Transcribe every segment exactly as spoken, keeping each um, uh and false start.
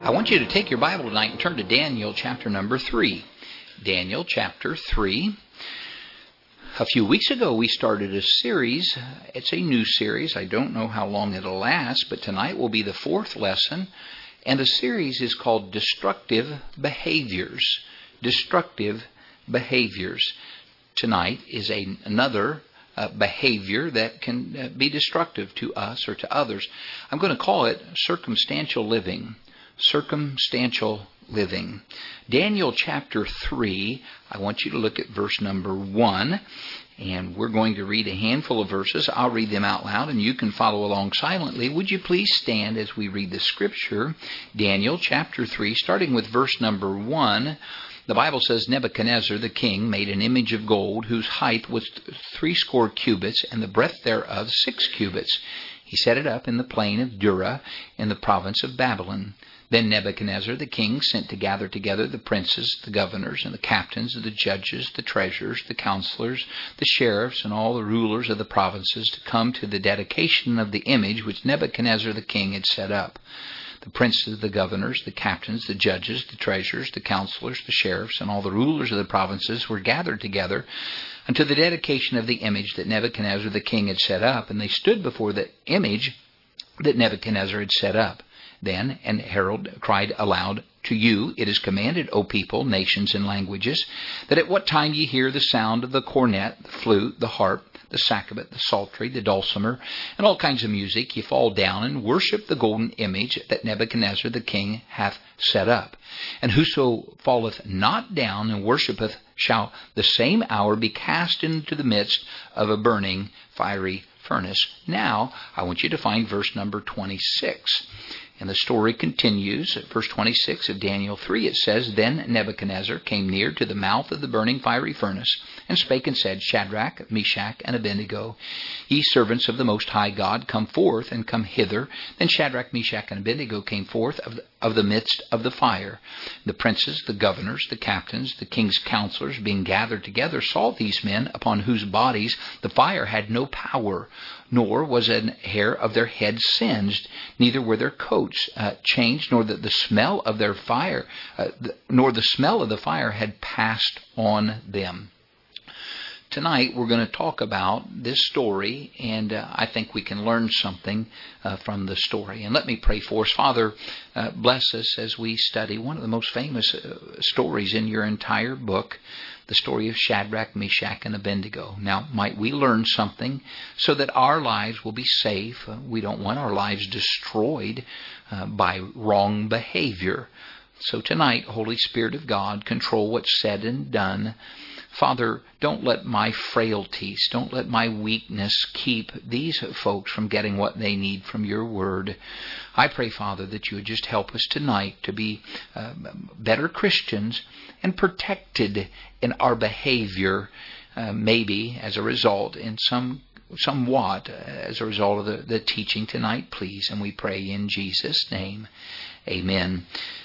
I want you to take your Bible tonight and turn to Daniel chapter number three. Daniel chapter three. A few weeks ago we started a series. It's a new series. I don't know how long it'll last, but tonight will be the fourth lesson. And the series is called Destructive Behaviors. Destructive Behaviors. Tonight is a, another uh, behavior that can uh, be destructive to us or to others. I'm going to call it circumstantial living. Circumstantial living. Daniel chapter three, I want you to look at verse number one, and we're going to read a handful of verses. I'll read them out loud, and you can follow along silently. Would you please stand as we read the scripture? Daniel chapter three, starting with verse number one. The Bible says, Nebuchadnezzar the king made an image of gold, whose height was threescore cubits, and the breadth thereof six cubits. He set it up in the plain of Dura, in the province of Babylon. Then Nebuchadnezzar the king sent to gather together the princes, the governors, and the captains, the judges, the treasurers, the counselors, the sheriffs, and all the rulers of the provinces to come to the dedication of the image which Nebuchadnezzar the king had set up. The princes, the governors, the captains, the judges, the treasurers, the counselors, the sheriffs, and all the rulers of the provinces were gathered together unto the dedication of the image that Nebuchadnezzar the king had set up, and they stood before the image that Nebuchadnezzar had set up. Then an herald cried aloud, To you it is commanded, O people, nations, and languages, that at what time ye hear the sound of the cornet, the flute, the harp, the sackbut, the psaltery, the dulcimer, and all kinds of music, ye fall down and worship the golden image that Nebuchadnezzar the king hath set up. And whoso falleth not down and worshippeth shall the same hour be cast into the midst of a burning fiery furnace. Now, I want you to find verse number twenty-six. And the story continues at verse twenty-six of Daniel three. It says, Then Nebuchadnezzar came near to the mouth of the burning fiery furnace, and spake and said, Shadrach, Meshach, and Abednego, ye servants of the Most High God, come forth and come hither. Then Shadrach, Meshach, and Abednego came forth of the, of the midst of the fire. The princes, the governors, the captains, the king's counselors, being gathered together, saw these men, upon whose bodies the fire had no power, nor was an hair of their heads singed, neither were their coats uh, changed, nor that the smell of their fire, uh, the, nor the smell of the fire had passed on them. Tonight we're going to talk about this story, and uh, I think we can learn something uh, from the story. And let me pray for us. Father, uh, bless us as we study one of the most famous uh, stories in your entire book, the story of Shadrach, Meshach, and Abednego. Now, might we learn something so that our lives will be safe? Uh, we don't want our lives destroyed uh, by wrong behavior. So tonight, Holy Spirit of God, control what's said and done. Father, don't let my frailties, don't let my weakness keep these folks from getting what they need from your word. I pray, Father, that you would just help us tonight to be uh, better Christians and protected in our behavior, uh, maybe as a result, in some somewhat as a result of the, the teaching tonight, please. And we pray in Jesus' name. Amen.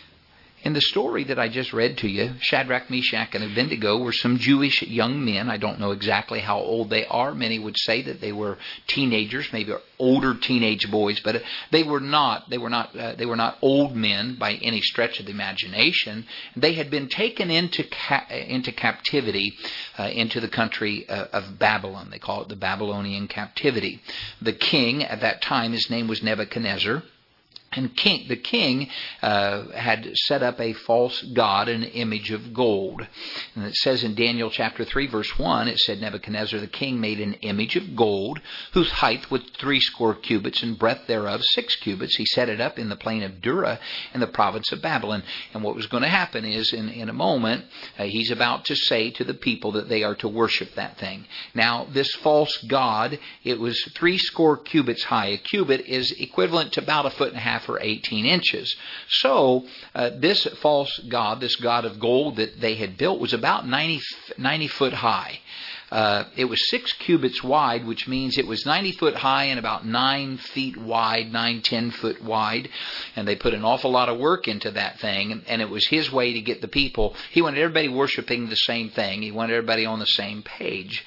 In the story that I just read to you, Shadrach, Meshach, and Abednego were some Jewish young men. I don't know exactly how old they are. Many would say that they were teenagers, maybe older teenage boys, but they were not. They were not. Uh, they were not old men by any stretch of the imagination. They had been taken into ca- into captivity uh, into the country uh, of Babylon. They call it the Babylonian captivity. The king at that time, his name was Nebuchadnezzar. And king, the king uh, had set up a false god, an image of gold. And it says in Daniel chapter three, verse one, it said, Nebuchadnezzar the king made an image of gold, whose height was threescore cubits, and breadth thereof six cubits. He set it up in the plain of Dura, in the province of Babylon. And what was going to happen is, in, in a moment, uh, he's about to say to the people that they are to worship that thing. Now, this false god, it was threescore cubits high. A cubit is equivalent to about a foot and a half for eighteen inches. So uh, this false god, this god of gold that they had built, was about ninety, ninety foot high. Uh, it was six cubits wide, which means it was ninety foot high and about nine feet wide, nine, ten foot wide. And they put an awful lot of work into that thing. And it was his way to get the people. He wanted everybody worshiping the same thing. He wanted everybody on the same page.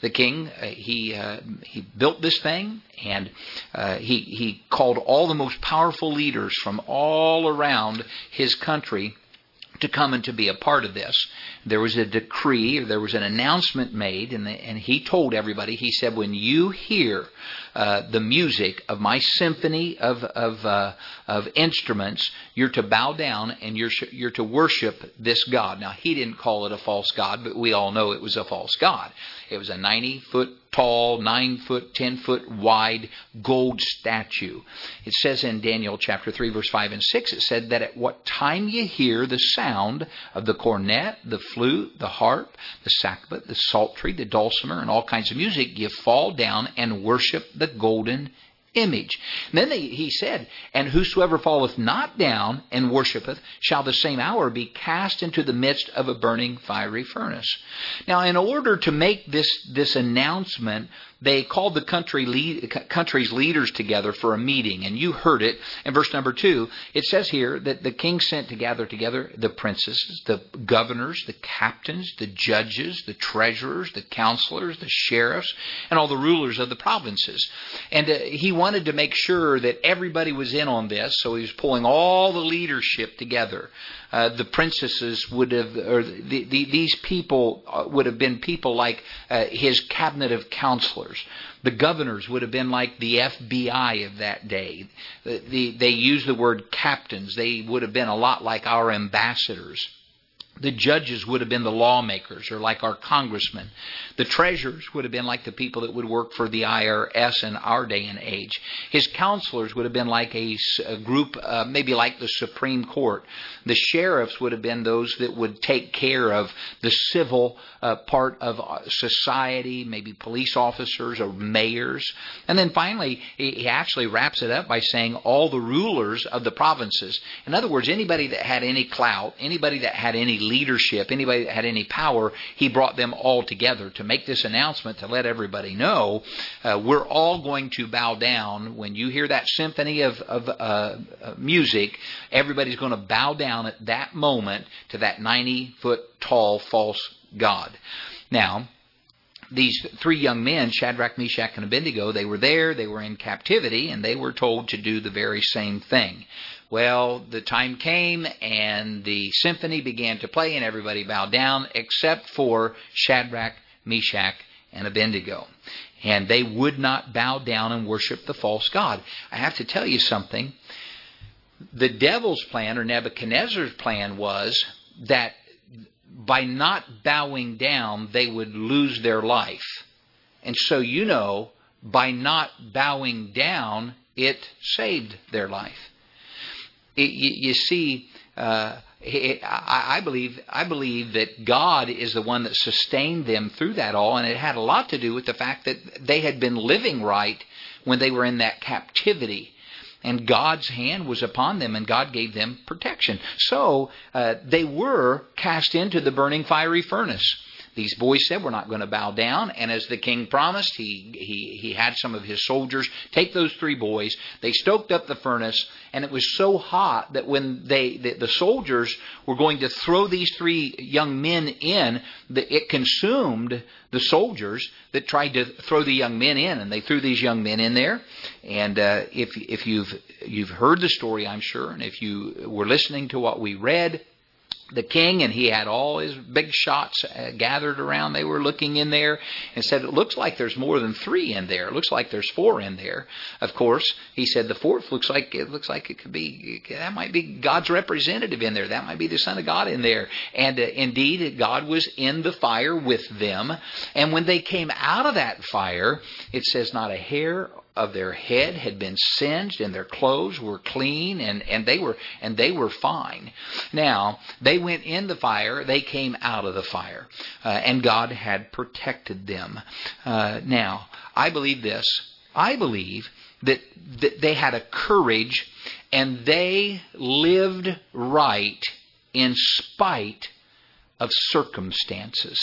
the king, uh, he uh, he built this thing, and uh, he he called all the most powerful leaders from all around his country to come and to be a part of this. There was a decree, or there was an announcement made, and, the, and he told everybody, he said, when you hear uh, the music of my symphony of of, uh, of instruments, you're to bow down and you're you're to worship this God. Now, he didn't call it a false God, but we all know it was a false God. It was a ninety-foot tall, nine-foot, ten-foot wide gold statue. It says in Daniel chapter three, verse five and six, it said that at what time you hear the sound of the cornet, the flute, the harp, the sackbut, the psaltery, the dulcimer, and all kinds of music, you fall down and worship the golden image. And then they, he said, and whosoever falleth not down and worshipeth shall the same hour be cast into the midst of a burning fiery furnace. Now, in order to make this, this announcement, they called the country lead, country's leaders together for a meeting, and you heard it in verse number two. It says here that the king sent to gather together the princesses, the governors, the captains, the judges, the treasurers, the counselors, the sheriffs, and all the rulers of the provinces. And uh, he wanted to make sure that everybody was in on this, so he was pulling all the leadership together. Uh, the princesses would have, or the, the, these people would have been people like uh, his cabinet of counselors. The governors would have been like the F B I of that day. The, the, they used the word captains. They would have been a lot like our ambassadors. The judges would have been the lawmakers, or like our congressmen. The treasurers would have been like the people that would work for the I R S in our day and age. His counselors would have been like a, a group, uh, maybe like the Supreme Court. The sheriffs would have been those that would take care of the civil uh, part of society, maybe police officers or mayors. And then finally, he actually wraps it up by saying all the rulers of the provinces. In other words, anybody that had any clout, anybody that had any leadership, anybody that had any power, he brought them all together to make this announcement to let everybody know uh, we're all going to bow down. When you hear that symphony of, of uh, music, everybody's going to bow down at that moment to that ninety-foot tall false god. Now, these three young men, Shadrach, Meshach, and Abednego, they were there, they were in captivity, and they were told to do the very same thing. Well, the time came and the symphony began to play and everybody bowed down except for Shadrach, Meshach, and Abednego. And they would not bow down and worship the false god. I have to tell you something. The devil's plan, or Nebuchadnezzar's plan, was that by not bowing down, they would lose their life. And so, you know, by not bowing down, it saved their life. It, you, you see, uh, it, I, I believe I believe that God is the one that sustained them through that all, and it had a lot to do with the fact that they had been living right when they were in that captivity. And God's hand was upon them, and God gave them protection. So uh, they were cast into the burning fiery furnace. These boys said, we're not going to bow down. And as the king promised, he, he, he had some of his soldiers take those three boys. They stoked up the furnace, and it was so hot that when they the, the soldiers were going to throw these three young men in, the, it consumed the soldiers that tried to throw the young men in. And they threw these young men in there. And uh, if, if you've, you've heard the story, I'm sure, and if you were listening to what we read, the king, and he had all his big shots uh, gathered around. They were looking in there and said, it looks like there's more than three in there. It looks like there's four in there. Of course, he said the fourth looks like it looks like it could be, that might be God's representative in there. That might be the Son of God in there. And uh, indeed, God was in the fire with them. And when they came out of that fire, it says not a hair of their head had been singed, and their clothes were clean, and, and they were and they were fine. Now, they went in the fire, they came out of the fire, uh, and God had protected them. Uh, now, I believe this. I believe that, that they had a courage, and they lived right in spite of circumstances.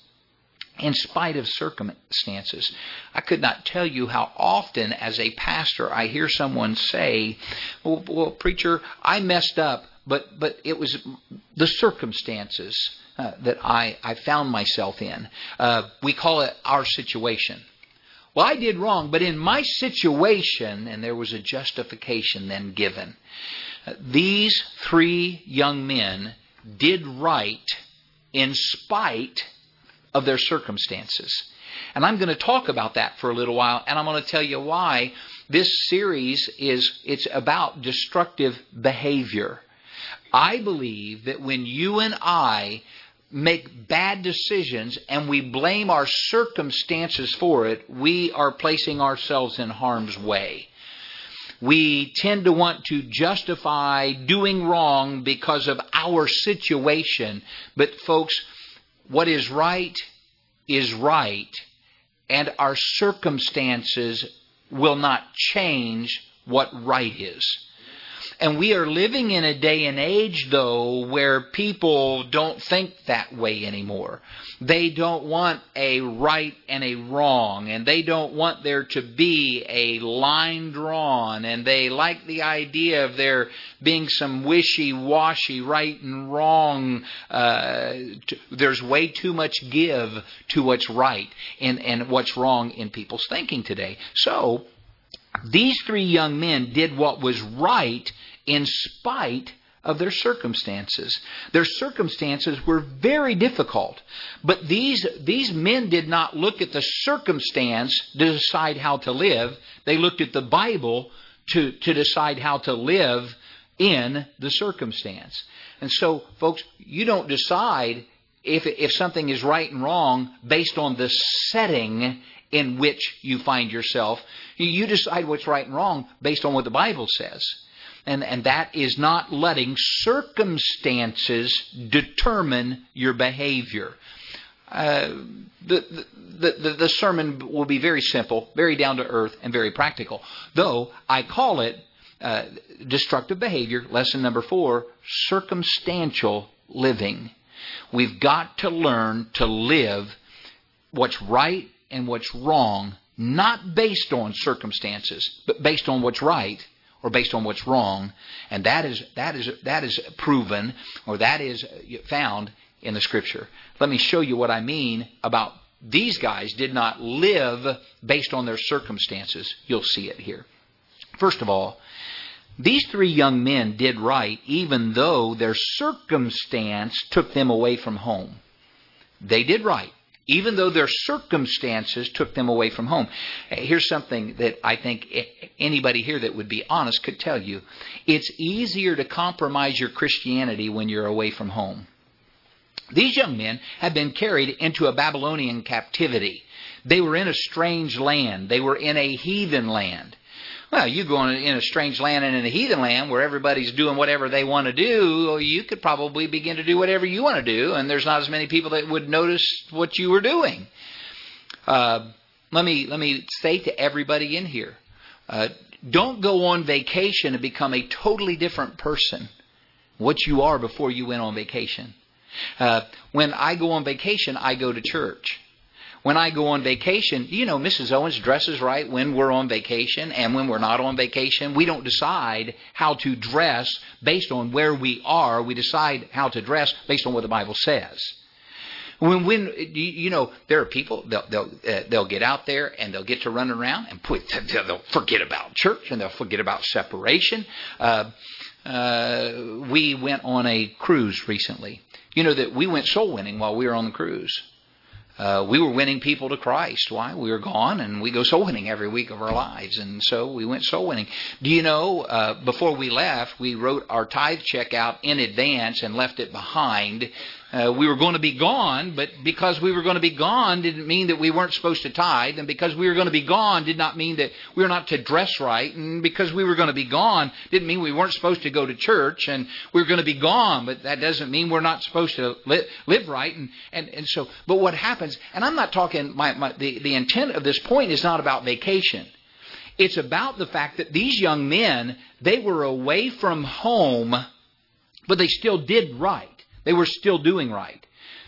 In spite of circumstances. I could not tell you how often as a pastor I hear someone say, well, well preacher, I messed up, but but it was the circumstances uh, that I, I found myself in. Uh, we call it our situation. Well, I did wrong, but in my situation, and there was a justification then given. Uh, these three young men did right in spite of their circumstances. And I'm going to talk about that for a little while, and I'm going to tell you why this series is, it's about destructive behavior. I believe that when you and I make bad decisions and we blame our circumstances for it, we are placing ourselves in harm's way. We tend to want to justify doing wrong because of our situation. But folks, what is right is right, and our circumstances will not change what right is. And we are living in a day and age, though, where people don't think that way anymore. They don't want a right and a wrong, and they don't want there to be a line drawn, and they like the idea of there being some wishy-washy right and wrong. Uh, t- there's way too much give to what's right and, and what's wrong in people's thinking today. So, these three young men did what was right in spite of their circumstances. Their circumstances were very difficult. But these, these men did not look at the circumstance to decide how to live. They looked at the Bible to, to decide how to live in the circumstance. And so, folks, you don't decide if, if something is right and wrong based on the setting in which you find yourself. You decide what's right and wrong based on what the Bible says. And, and that is not letting circumstances determine your behavior. Uh, the, the, the, the sermon will be very simple, very down to earth, and very practical. Though I call it uh, destructive behavior, lesson number four, circumstantial living. We've got to learn to live what's right and what's wrong, not based on circumstances, but based on what's right or based on what's wrong. And that is that is that is proven, or that is found in the Scripture. Let me show you what I mean about these guys did not live based on their circumstances. You'll see it here. First of all, these three young men did right even though their circumstance took them away from home. They did right, even though their circumstances took them away from home. Here's something that I think anybody here that would be honest could tell you. It's easier to compromise your Christianity when you're away from home. These young men had been carried into a Babylonian captivity. They were in a strange land. They were in a heathen land. Well, you go in a strange land and in a heathen land where everybody's doing whatever they want to do, you could probably begin to do whatever you want to do, and there's not as many people that would notice what you were doing. Uh, let me let me say to everybody in here, uh, don't go on vacation and become a totally different person what you are before you went on vacation. Uh, when I go on vacation, I go to church. When I go on vacation, you know, Missus Owens dresses right when we're on vacation, and when we're not on vacation, we don't decide how to dress based on where we are. We decide how to dress based on what the Bible says. When, when you know, there are people, they'll they'll, uh, they'll get out there and they'll get to run around and put, they'll forget about church and they'll forget about separation. Uh, uh, we went on a cruise recently. You know that we went soul winning while we were on the cruise. Uh, we were winning people to Christ. Why? We were gone, and we go soul winning every week of our lives, and so we went soul winning. Do you know, uh, before we left, we wrote our tithe check out in advance and left it behind. Uh, we were going to be gone, but because we were going to be gone didn't mean that we weren't supposed to tithe, and because we were going to be gone did not mean that we were not to dress right, and because we were going to be gone didn't mean we weren't supposed to go to church, and we were going to be gone, but that doesn't mean we're not supposed to li- live right, and, and, and so, but what happens, and I'm not talking, my, my, the, the intent of this point is not about vacation. It's about the fact that these young men, they were away from home, but they still did right. They were still doing right.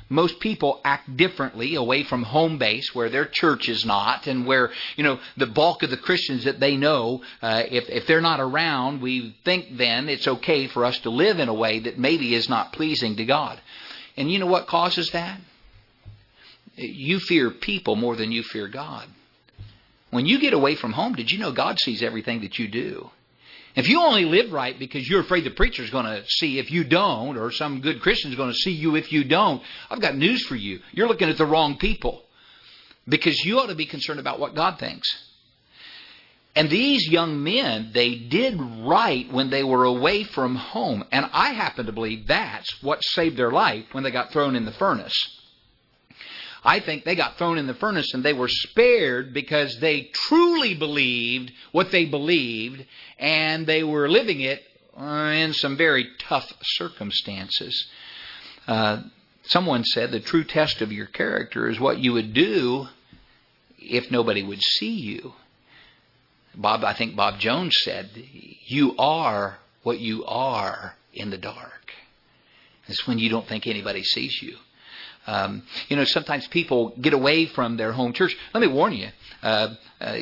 most people act differently away from home base where their church is not, and where, you know, the bulk of the Christians that they know, uh, if, if they're not around, we think then it's okay for us to live in a way that maybe is not pleasing to God. And you know what causes that? You fear people more than you fear God. When you get away from home, did you know God sees everything that you do? If you only live right because you're afraid the preacher's going to see if you don't, or some good Christian's going to see you if you don't, I've got news for you. You're looking at the wrong people. Because you ought to be concerned about what God thinks. And these young men, they did right when they were away from home. And I happen to believe that's what saved their life when they got thrown in the furnace. I think they got thrown in the furnace and they were spared because they truly believed what they believed, and they were living it in some very tough circumstances. Uh, someone said the true test of your character is what you would do if nobody would see you. Bob, I think Bob Jones said, you are what you are in the dark. It's when you don't think anybody sees you. Um, you know, sometimes people get away from their home church. Let me warn you. Uh, uh,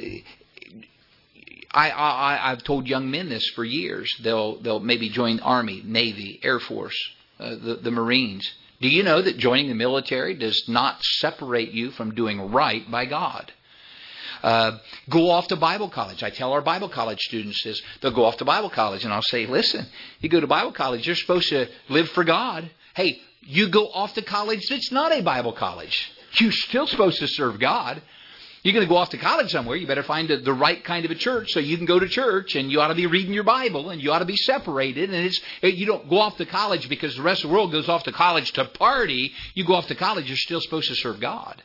I, I, I've told young men this for years. They'll they'll maybe join Army, Navy, Air Force, uh, the, the Marines. Do you know that joining the military does not separate you from doing right by God? Uh, go off to Bible college. I tell our Bible college students this. They'll go off to Bible college, and I'll say, listen, you go to Bible college, you're supposed to live for God. Hey, you go off to college that's not a Bible college. You're still supposed to serve God. You're going to go off to college somewhere. You better find the right kind of a church so you can go to church, and you ought to be reading your Bible, and you ought to be separated. And it's you don't go off to college because the rest of the world goes off to college to party. You go off to college, you're still supposed to serve God.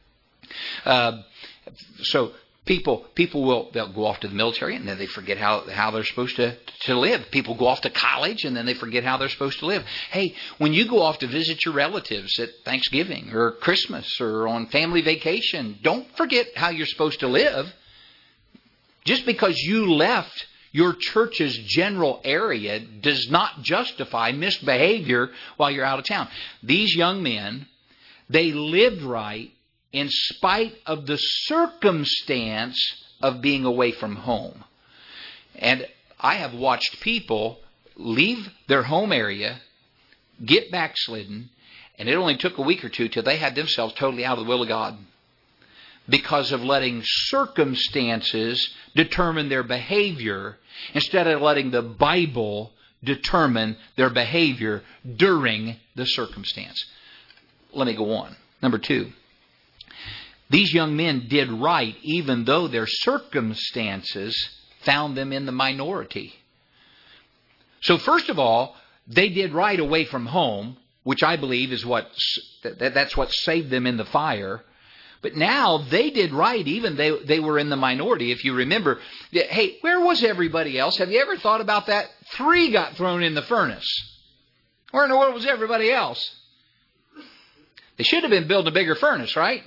Uh, so people people will they'll go off to the military, and then they forget how, how they're supposed to, to live. People go off to college, and then they forget how they're supposed to live. Hey, when you go off to visit your relatives at Thanksgiving or Christmas or on family vacation, don't forget how you're supposed to live. Just because you left your church's general area does not justify misbehavior while you're out of town. These young men, they lived right in spite of the circumstance of being away from home. And I have watched people leave their home area, get backslidden, and it only took a week or two till they had themselves totally out of the will of God because of letting circumstances determine their behavior instead of letting the Bible determine their behavior during the circumstance. Let me go on. Number two. These young men did right even though their circumstances found them in the minority. So first of all, they did right away from home, which I believe is what that's what saved them in the fire. But now they did right even they they were in the minority. If you remember, hey, where was everybody else? Have you ever thought about that? Three got thrown in the furnace. Where in the world was everybody else? They should have been building a bigger furnace, right?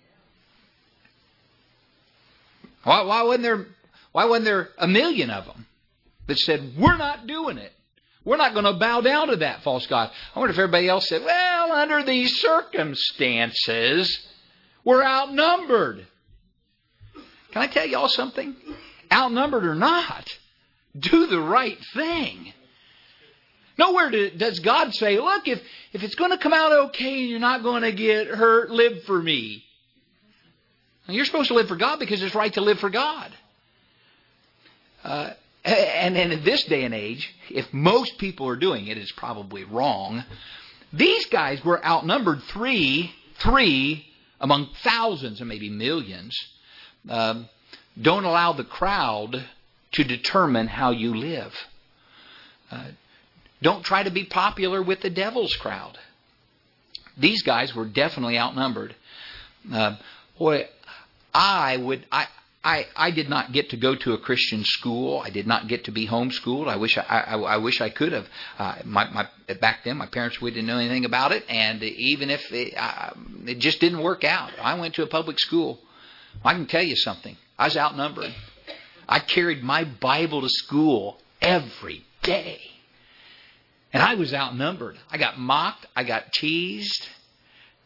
Why, why wasn't there? Why wasn't there a million of them that said, "We're not doing it. We're not going to bow down to that false god"? I wonder if everybody else said, "Well, under these circumstances, we're outnumbered." Can I tell y'all something? Outnumbered or not, do the right thing. Nowhere does God say, "Look, if if it's going to come out okay and you're not going to get hurt, live for me." And you're supposed to live for God because it's right to live for God. Uh, and, and in this day and age, if most people are doing it, it's probably wrong. These guys were outnumbered three, three among thousands and maybe millions. Um, don't allow the crowd to determine how you live. Uh, don't try to be popular with the devil's crowd. These guys were definitely outnumbered. Uh, boy, I would. I, I. I did not get to go to a Christian school. I did not get to be homeschooled. I wish. I. I, I wish I could have. Uh, my, my. Back then, my parents we didn't know anything about it, and even if it, uh, it just didn't work out, I went to a public school. I can tell you something. I was outnumbered. I carried my Bible to school every day, and I was outnumbered. I got mocked. I got teased.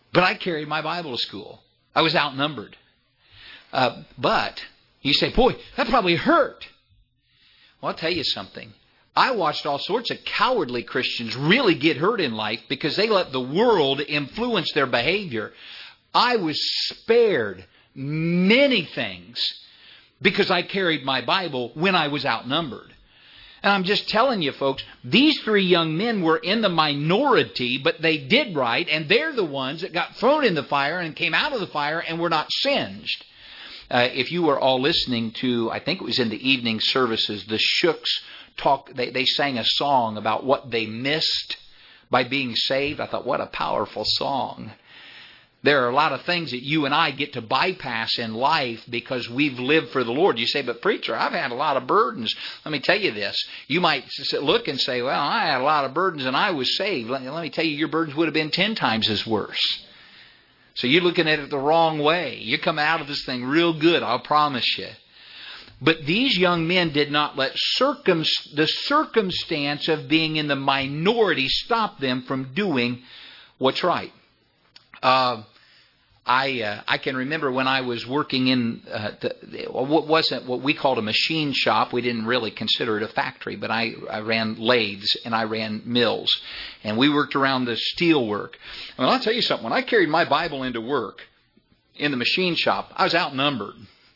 But I carried my Bible to school. I was outnumbered. Uh, but you say, boy, that probably hurt. Well, I'll tell you something. I watched all sorts of cowardly Christians really get hurt in life because they let the world influence their behavior. I was spared many things because I carried my Bible when I was outnumbered. And I'm just telling you, folks, these three young men were in the minority, but they did right, and they're the ones that got thrown in the fire and came out of the fire and were not singed. Uh, if you were all listening to, I think it was in the evening services, the Shooks talk, they, they sang a song about what they missed by being saved. I thought, what a powerful song. There are a lot of things that you and I get to bypass in life because we've lived for the Lord. You say, but preacher, I've had a lot of burdens. Let me tell you this. You might look and say, well, I had a lot of burdens and I was saved. Let me tell you, your burdens would have been ten times as worse. So you're looking at it the wrong way. You come out of this thing real good, I'll promise you. But these young men did not let circum- the circumstance of being in the minority stop them from doing what's right. Uh, I uh, I can remember when I was working in uh, the, what wasn't what we called a machine shop. We didn't really consider it a factory, but I, I ran lathes and I ran mills, and we worked around the steel work. And I'll tell you something. When I carried my Bible into work in the machine shop, I was outnumbered.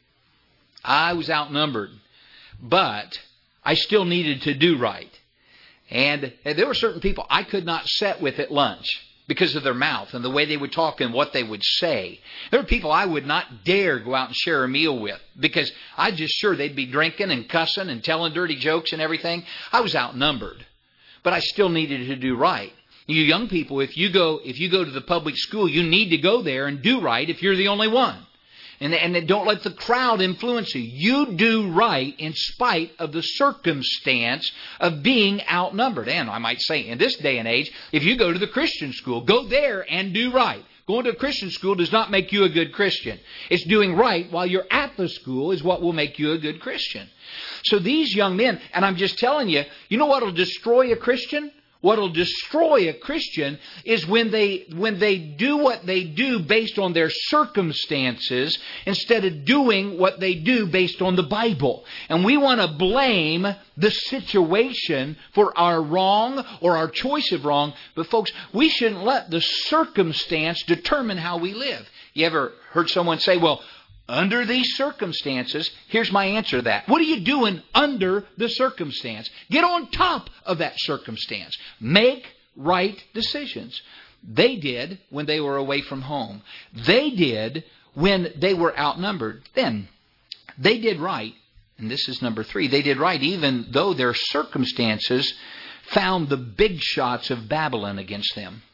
I was outnumbered, but I still needed to do right. And there were certain people I could not sit with at lunch because of their mouth and the way they would talk and what they would say. There were people I would not dare go out and share a meal with because I'm just sure they'd be drinking and cussing and telling dirty jokes and everything. I was outnumbered, but I still needed to do right. You young people, if you go if you go to the public school, you need to go there and do right if you're the only one. And, and don't let the crowd influence you. You do right in spite of the circumstance of being outnumbered. And I might say, in this day and age, if you go to the Christian school, go there and do right. Going to a Christian school does not make you a good Christian. It's doing right while you're at the school is what will make you a good Christian. So these young men, and I'm just telling you, you know what will destroy a Christian? What will destroy a Christian is when they when they do what they do based on their circumstances instead of doing what they do based on the Bible. And we want to blame the situation for our wrong or our choice of wrong. But folks, we shouldn't let the circumstance determine how we live. You ever heard someone say, well, under these circumstances, here's my answer to that. What are you doing under the circumstance? Get on top of that circumstance. Make right decisions. They did when they were away from home. They did when they were outnumbered. Then, they did right, and this is number three, they did right even though their circumstances found the big shots of Babylon against them.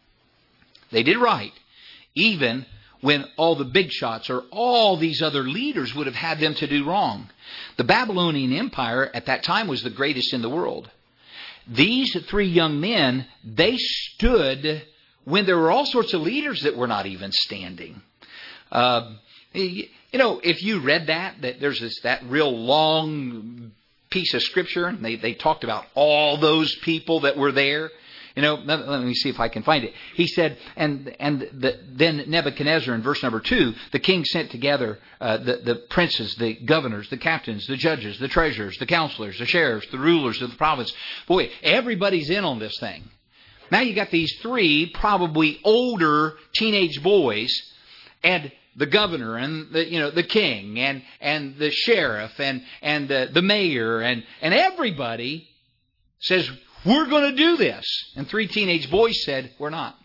They did right, even when all the big shots or all these other leaders would have had them to do wrong. The Babylonian Empire at that time was the greatest in the world. These three young men, they stood when there were all sorts of leaders that were not even standing. Uh, you know, if you read that, that there's this that real long piece of scripture, and they, they talked about all those people that were there. You know, let me see if I can find it. He said, and and the, then Nebuchadnezzar in verse number two, the king sent together uh, the, the princes, the governors, the captains, the judges, the treasurers, the counselors, the sheriffs, the rulers of the province. Boy, everybody's in on this thing. Now you got these three probably older teenage boys, and the governor and the you know the king and and the sheriff and and the, the mayor and and everybody says, we're going to do this. And three teenage boys said, we're not.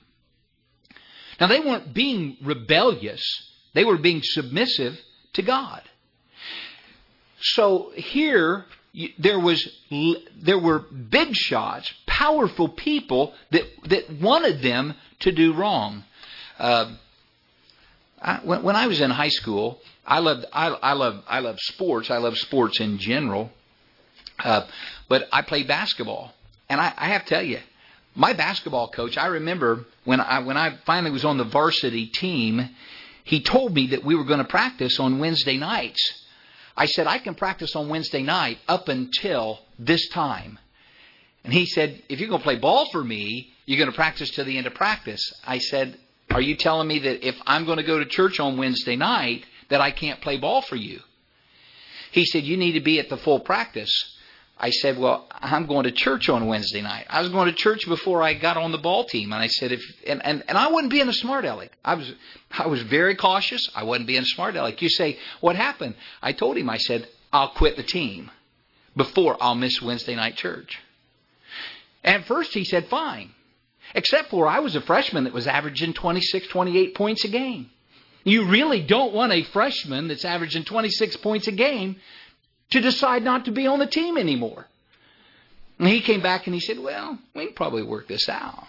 Now, they weren't being rebellious. They were being submissive to God. So here, there was there were big shots, powerful people that, that wanted them to do wrong. Uh, I, when, when I was in high school, I loved I, I love I love sports. I love sports in general. Uh, but I played basketball. And I, I have to tell you, my basketball coach, I remember when I when I finally was on the varsity team, he told me that we were going to practice on Wednesday nights. I said, I can practice on Wednesday night up until this time. And he said, if you're going to play ball for me, you're going to practice till the end of practice. I said, Are you telling me that if I'm going to go to church on Wednesday night, that I can't play ball for you? He said, you need to be at the full practice. I said, well, I'm going to church on Wednesday night. I was going to church before I got on the ball team. And I said, if and, and, and I wasn't being a smart aleck. I was I was very cautious. I wasn't being a smart aleck. You say, what happened? I told him, I said, I'll quit the team before I'll miss Wednesday night church. And at first he said, fine. Except for I was a freshman that was averaging twenty-six, twenty-eight points a game. You really don't want a freshman that's averaging twenty-six points a game to decide not to be on the team anymore. And he came back and he said, well, we can probably work this out.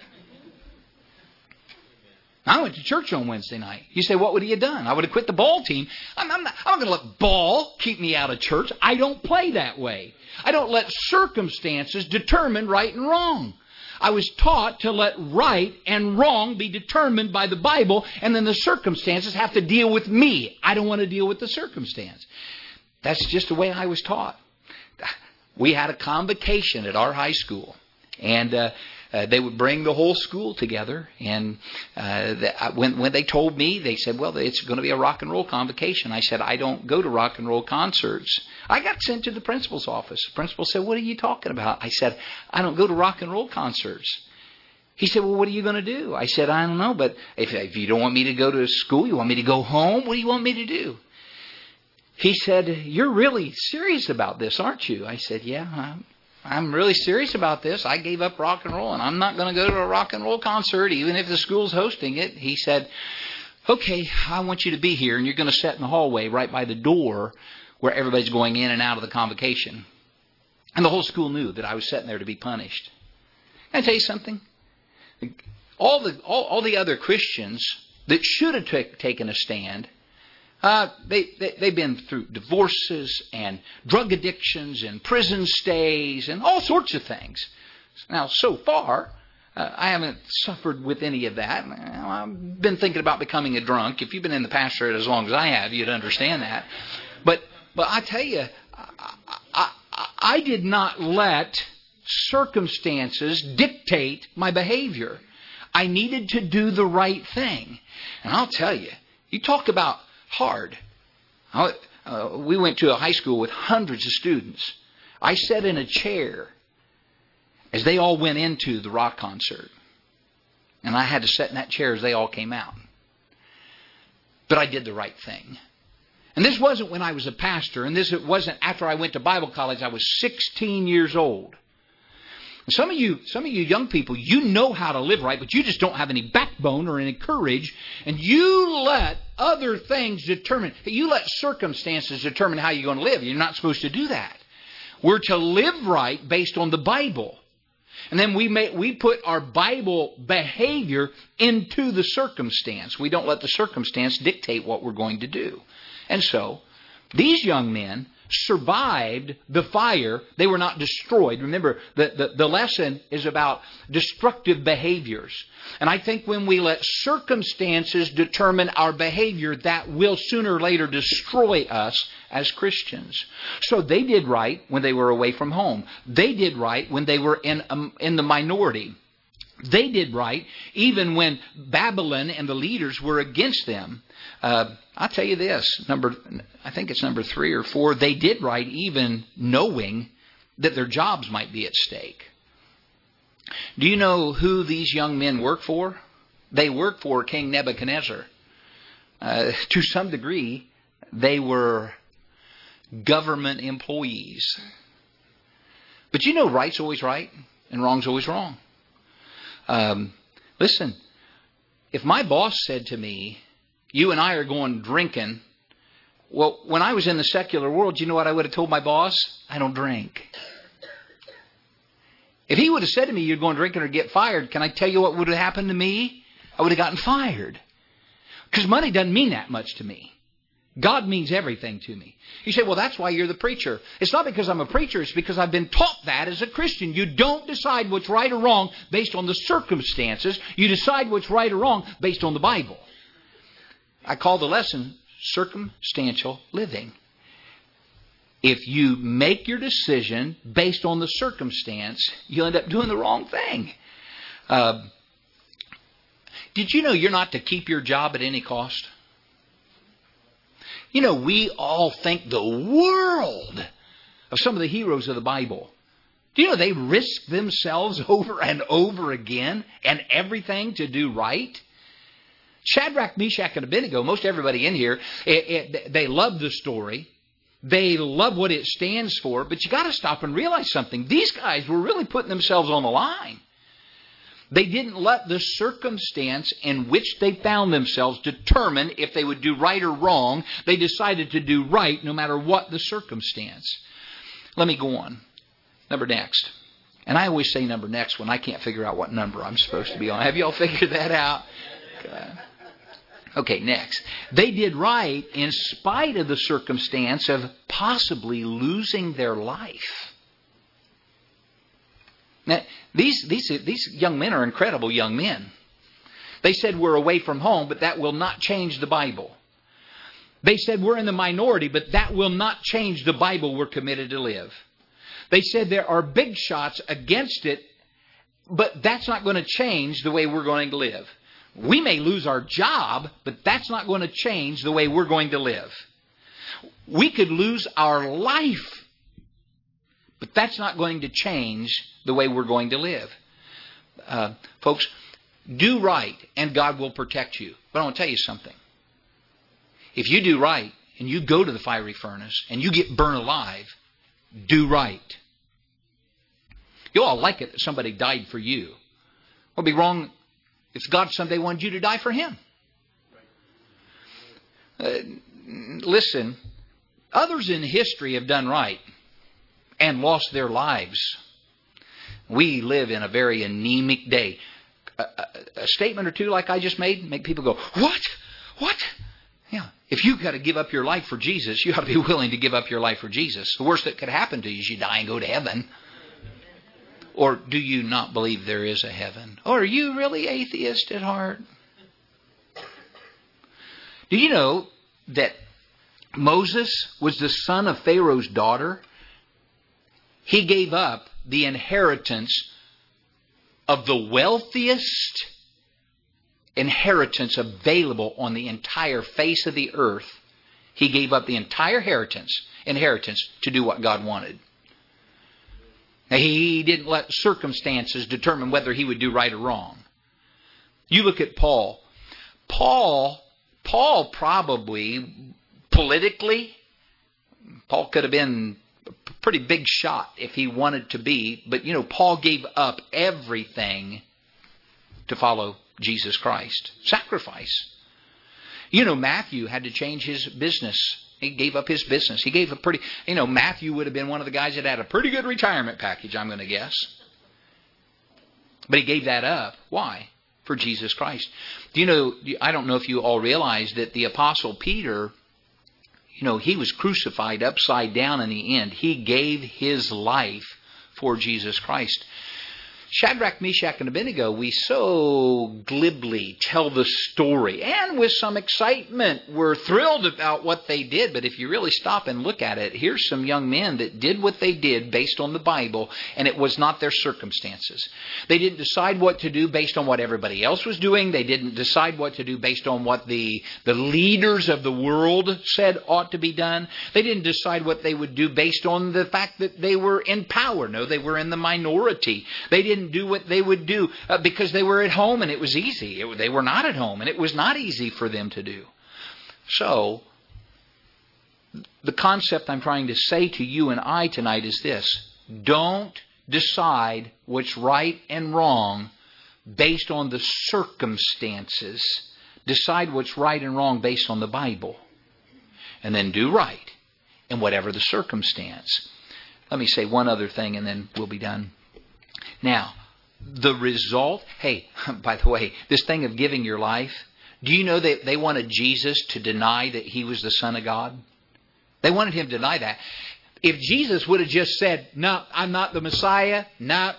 I went to church on Wednesday night. You say, what would he have done? I would have quit the ball team. I'm, I'm not, I'm not going to let ball keep me out of church. I don't play that way. I don't let circumstances determine right and wrong. I was taught to let right and wrong be determined by the Bible, and then the circumstances have to deal with me. I don't want to deal with the circumstance. That's just the way I was taught. We had a convocation at our high school, and uh, uh, they would bring the whole school together. And uh, the, when, when they told me, they said, well, it's going to be a rock and roll convocation. I said, I don't go to rock and roll concerts. I got sent to the principal's office. The principal said, what are you talking about? I said, I don't go to rock and roll concerts. He said, well, what are you going to do? I said, I don't know, but if, if you don't want me to go to school, you want me to go home, what do you want me to do? He said, you're really serious about this, aren't you? I said, yeah, I'm, I'm really serious about this. I gave up rock and roll, and I'm not going to go to a rock and roll concert, even if the school's hosting it. He said, okay, I want you to be here, and you're going to sit in the hallway right by the door where everybody's going in and out of the convocation. And the whole school knew that I was sitting there to be punished. Can I tell you something? All the all, all the other Christians that should have t- taken a stand, uh, they, they, they've been through divorces and drug addictions and prison stays and all sorts of things. Now, so far, uh, I haven't suffered with any of that. I've been thinking about becoming a drunk. If you've been in the pastorate as long as I have, you'd understand that. But But I tell you, I, I, I did not let circumstances dictate my behavior. I needed to do the right thing. And I'll tell you, you talk about hard. I, uh, we went to a high school with hundreds of students. I sat in a chair as they all went into the rock concert. And I had to sit in that chair as they all came out. But I did the right thing. And this wasn't when I was a pastor, and this wasn't after I went to Bible college. I was sixteen years old. Some of you, some of you young people, you know how to live right, but you just don't have any backbone or any courage, and you let other things determine, you let circumstances determine how you're going to live. You're not supposed to do that. We're to live right based on the Bible. And then we may, we put our Bible behavior into the circumstance. We don't let the circumstance dictate what we're going to do. And so, these young men survived the fire. They were not destroyed. Remember, the, the, the lesson is about destructive behaviors. And I think when we let circumstances determine our behavior, that will sooner or later destroy us as Christians. So they did right when they were away from home. They did right when they were in, um, in the minority. They did right even when Babylon and the leaders were against them. Uh, I'll tell you this, number, I think it's number three or four, they did right even knowing that their jobs might be at stake. Do you know who these young men work for? They work for King Nebuchadnezzar. Uh, to some degree, they were government employees. But you know right's always right and wrong's always wrong. Um, listen, if my boss said to me, you and I are going drinking, well, when I was in the secular world, you know what I would have told my boss? I don't drink. If he would have said to me, you're going drinking or get fired, can I tell you what would have happened to me? I would have gotten fired. Because money doesn't mean that much to me. God means everything to me. You say, well, that's why you're the preacher. It's not because I'm a preacher. It's because I've been taught that as a Christian. You don't decide what's right or wrong based on the circumstances. You decide what's right or wrong based on the Bible. I call the lesson circumstantial living. If you make your decision based on the circumstance, you'll end up doing the wrong thing. Uh, Did you know you're not to keep your job at any cost? You know, we all think the world of some of the heroes of the Bible. Do you know they risk themselves over and over again and everything to do right? Shadrach, Meshach, and Abednego, most everybody in here, it, it, they love the story. They love what it stands for. But you got to stop and realize something. These guys were really putting themselves on the line. They didn't let the circumstance in which they found themselves determine if they would do right or wrong. They decided to do right no matter what the circumstance. Let me go on. Number next. And I always say number next when I can't figure out what number I'm supposed to be on. Have you all figured that out? Okay. Okay, next. They did right in spite of the circumstance of possibly losing their life. Now, these, these, these young men are incredible young men. They said we're away from home, but that will not change the Bible. They said we're in the minority, but that will not change the Bible we're committed to live. They said there are big shots against it, but that's not going to change the way we're going to live. We may lose our job, but that's not going to change the way we're going to live. We could lose our life, but that's not going to change the way we're going to live. Uh, folks, do right and God will protect you. But I want to tell you something. If you do right and you go to the fiery furnace and you get burned alive, do right. You'll all like it that somebody died for you. What would be wrong if God someday wanted you to die for Him? Uh, listen, others in history have done right and lost their lives. We live in a very anemic day. A, a, a statement or two like I just made make people go, what? What? Yeah. If you've got to give up your life for Jesus, you ought to be willing to give up your life for Jesus. The worst that could happen to you is you die and go to heaven. Or do you not believe there is a heaven? Or are you really atheist at heart? Do you know that Moses was the son of Pharaoh's daughter? He gave up the inheritance of the wealthiest inheritance available on the entire face of the earth. He gave up the entire inheritance, inheritance to do what God wanted. Now, he didn't let circumstances determine whether he would do right or wrong. You look at Paul. Paul, Paul probably, politically, Paul could have been a pretty big shot if he wanted to be. But, you know, Paul gave up everything to follow Jesus Christ. Sacrifice. You know, Matthew had to change his business. He gave up his business. He gave a pretty, you know, Matthew would have been one of the guys that had a pretty good retirement package, I'm going to guess. But he gave that up. Why? For Jesus Christ. Do you know, I don't know if you all realize that the Apostle Peter, you know, he was crucified upside down in the end. He gave his life for Jesus Christ. Shadrach, Meshach, and Abednego, we so glibly tell the story. And with some excitement, we're thrilled about what they did. But if you really stop and look at it, here's some young men that did what they did based on the Bible, and it was not their circumstances. They didn't decide what to do based on what everybody else was doing. They didn't decide what to do based on what the, the leaders of the world said ought to be done. They didn't decide what they would do based on the fact that they were in power. No, they were in the minority. They didn't do what they would do uh, because they were at home and it was easy. It, they were not at home and it was not easy for them to do. So, the concept I'm trying to say to you and I tonight is this. Don't decide what's right and wrong based on the circumstances. Decide what's right and wrong based on the Bible. And then do right in whatever the circumstance. Let me say one other thing and then we'll be done. Now, the result, hey, by the way, this thing of giving your life, do you know that they wanted Jesus to deny that He was the Son of God? They wanted Him to deny that. If Jesus would have just said, no, I'm not the Messiah, no,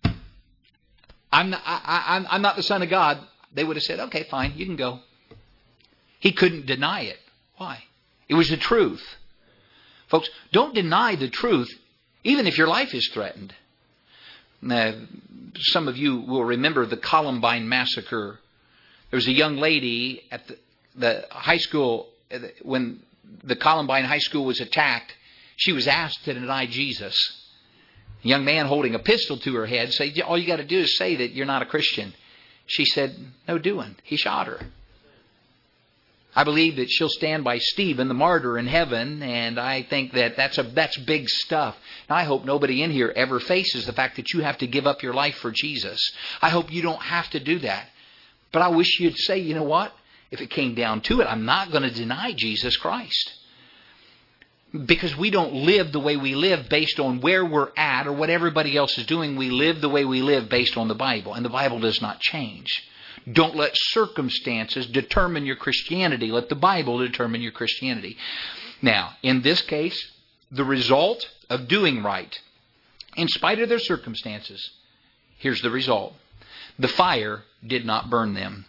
I'm not, I, I, I'm not the Son of God, they would have said, okay, fine, you can go. He couldn't deny it. Why? It was the truth. Folks, don't deny the truth even if your life is threatened. Now, some of you will remember the Columbine massacre There was a young lady at the, the high school, when the Columbine High School was attacked, she was asked to deny Jesus. A young man holding a pistol to her head said, all you got to do is say that you're not a Christian. She said, no doing. He shot her. I believe that she'll stand by Stephen, the martyr, in heaven, and I think that that's, a, that's big stuff. And I hope nobody in here ever faces the fact that you have to give up your life for Jesus. I hope you don't have to do that. But I wish you'd say, you know what? If it came down to it, I'm not going to deny Jesus Christ. Because we don't live the way we live based on where we're at or what everybody else is doing. We live the way we live based on the Bible. And the Bible does not change. Don't let circumstances determine your Christianity. Let the Bible determine your Christianity. Now, in this case, the result of doing right, in spite of their circumstances, here's the result. The fire did not burn them.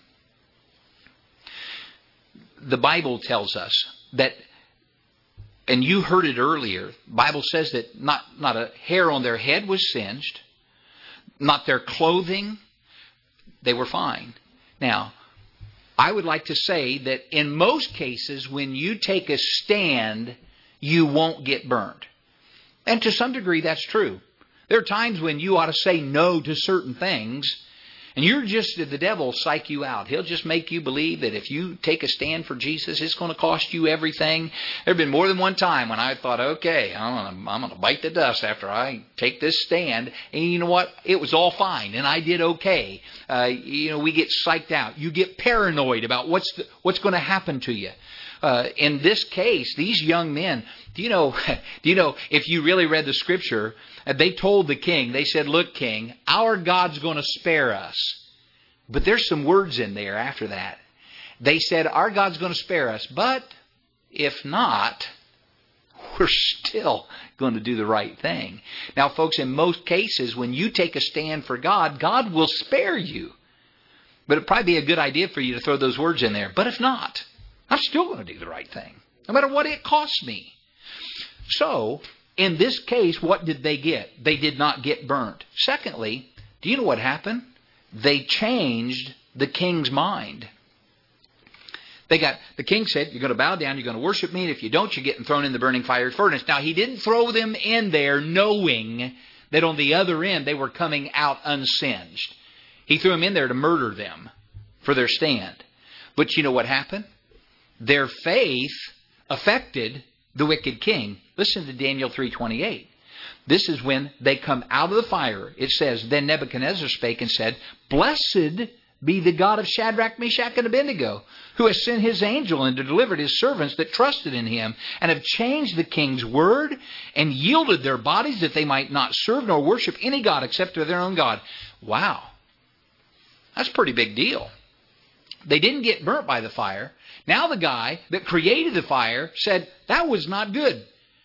The Bible tells us that, and you heard it earlier, the Bible says that not, not a hair on their head was singed, not their clothing, they were fine. Now, I would like to say that in most cases, when you take a stand, you won't get burned. And to some degree, that's true. There are times when you ought to say no to certain things, and you're just, the devil will psych you out. He'll just make you believe that if you take a stand for Jesus, it's going to cost you everything. There have been more than one time when I thought, okay, I'm going to, I'm going to bite the dust after I take this stand. And you know what? It was all fine, and I did okay. Uh, you know, we get psyched out. You get paranoid about what's the, what's going to happen to you. Uh, in this case, these young men, do you know, do you know, if you really read the scripture, uh, they told the king, they said, look, king, our God's going to spare us. But there's some words in there after that. They said, our God's going to spare us, but if not, we're still going to do the right thing. Now, folks, in most cases, when you take a stand for God, God will spare you. But it'd probably be a good idea for you to throw those words in there. But if not, I'm still going to do the right thing, no matter what it costs me. So, in this case, what did they get? They did not get burnt. Secondly, do you know what happened? They changed the king's mind. They got, the king said, you're going to bow down, you're going to worship me, and if you don't, you're getting thrown in the burning fiery furnace. Now, he didn't throw them in there knowing that on the other end they were coming out unsinged. He threw them in there to murder them for their stand. But you know what happened? Their faith affected the wicked king. Listen to Daniel three twenty-eight. This is when they come out of the fire. It says, then Nebuchadnezzar spake and said, blessed be the God of Shadrach, Meshach, and Abednego, who has sent his angel and delivered his servants that trusted in him, and have changed the king's word, and yielded their bodies that they might not serve nor worship any god except to their own God. Wow. That's a pretty big deal. They didn't get burnt by the fire. Now the guy that created the fire said, that was not good.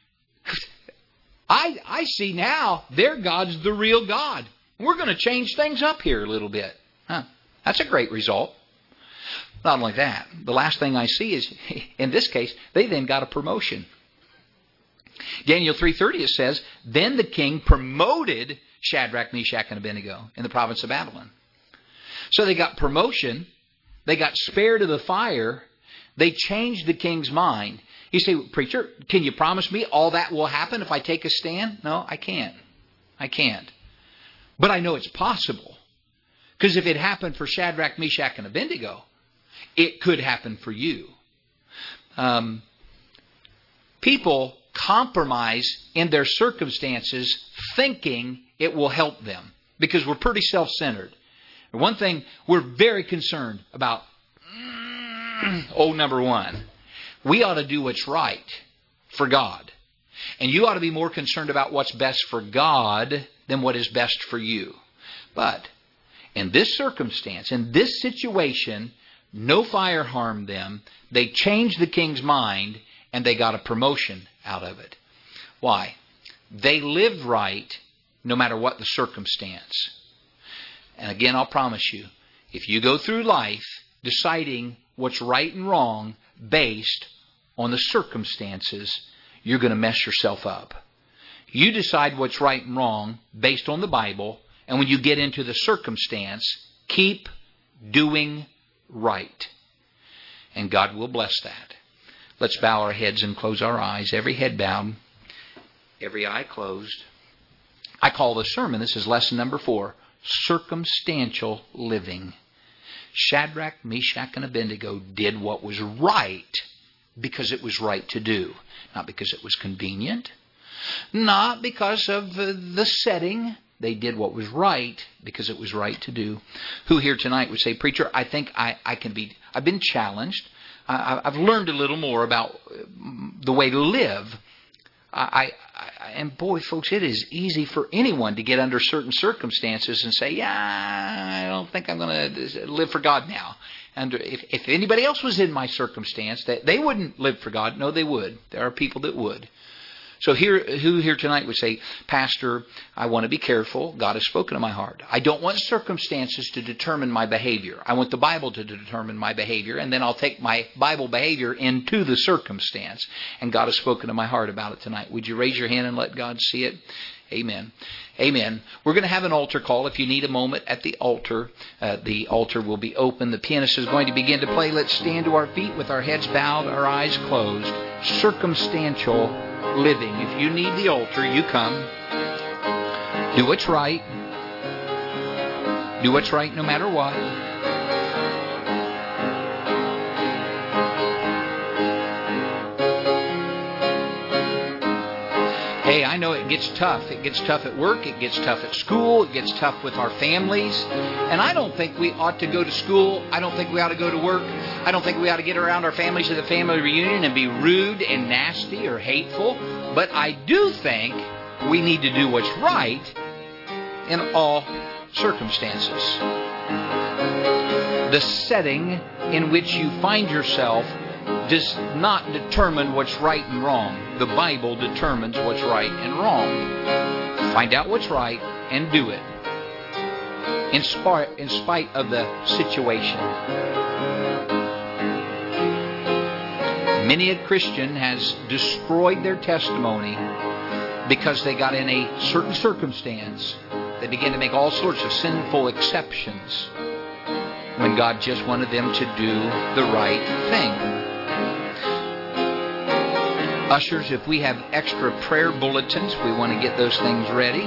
I, I see now their God's the real God. We're going to change things up here a little bit. Huh. That's a great result. Not only that, the last thing I see is, in this case, they then got a promotion. Daniel three thirty, it says, then the king promoted Shadrach, Meshach, and Abednego in the province of Babylon. So they got promotion. They got spared of the fire. They changed the king's mind. You say, preacher, can you promise me all that will happen if I take a stand? No, I can't. I can't. But I know it's possible. Because if it happened for Shadrach, Meshach, and Abednego, it could happen for you. Um, people compromise in their circumstances thinking it will help them. Because we're pretty self-centered. One thing we're very concerned about, oh, number one, we ought to do what's right for God. And you ought to be more concerned about what's best for God than what is best for you. But in this circumstance, in this situation, no fire harmed them. They changed the king's mind, and they got a promotion out of it. Why? They lived right no matter what the circumstance. And again, I'll promise you, if you go through life deciding what's right and wrong based on the circumstances, you're going to mess yourself up. You decide what's right and wrong based on the Bible, and when you get into the circumstance, keep doing right. And God will bless that. Let's bow our heads and close our eyes. Every head bowed, every eye closed. I call the sermon, this is lesson number four, circumstantial living. Shadrach, Meshach, and Abednego did what was right because it was right to do. Not because it was convenient. Not because of the setting. They did what was right because it was right to do. Who here tonight would say, Preacher, I think I, I can be, I've been challenged. I, I've learned a little more about the way to live. I, I, and boy, folks, it is easy for anyone to get under certain circumstances and say, yeah, I don't think I'm going to live for God now. And if, if anybody else was in my circumstance, that they wouldn't live for God. No, they would. There are people that would. So here, who here tonight would say, Pastor, I want to be careful. God has spoken to my heart. I don't want circumstances to determine my behavior. I want the Bible to determine my behavior, and then I'll take my Bible behavior into the circumstance. And God has spoken to my heart about it tonight. Would you raise your hand and let God see it? Amen. Amen. We're going to have an altar call. If you need a moment at the altar, uh, the altar will be open. The pianist is going to begin to play. Let's stand to our feet with our heads bowed, our eyes closed. Circumstantial living. If you need the altar, you come. Do what's right. Do what's right no matter what. Hey, I know it gets tough. It gets tough at work. It gets tough at school. It gets tough with our families. And I don't think we ought to go to school. I don't think we ought to go to work. I don't think we ought to get around our families at a family reunion and be rude and nasty or hateful. But I do think we need to do what's right in all circumstances. The setting in which you find yourself does not determine what's right and wrong. The Bible determines what's right and wrong. Find out what's right and do it. In spite, in spite of the situation. Many a Christian has destroyed their testimony because they got in a certain circumstance. They began to make all sorts of sinful exceptions when God just wanted them to do the right thing. Ushers, if we have extra prayer bulletins, we want to get those things ready.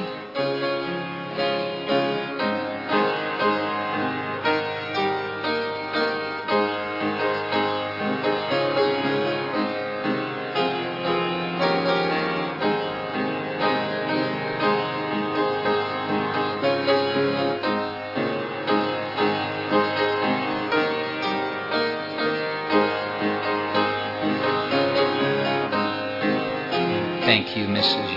Thank you, Missus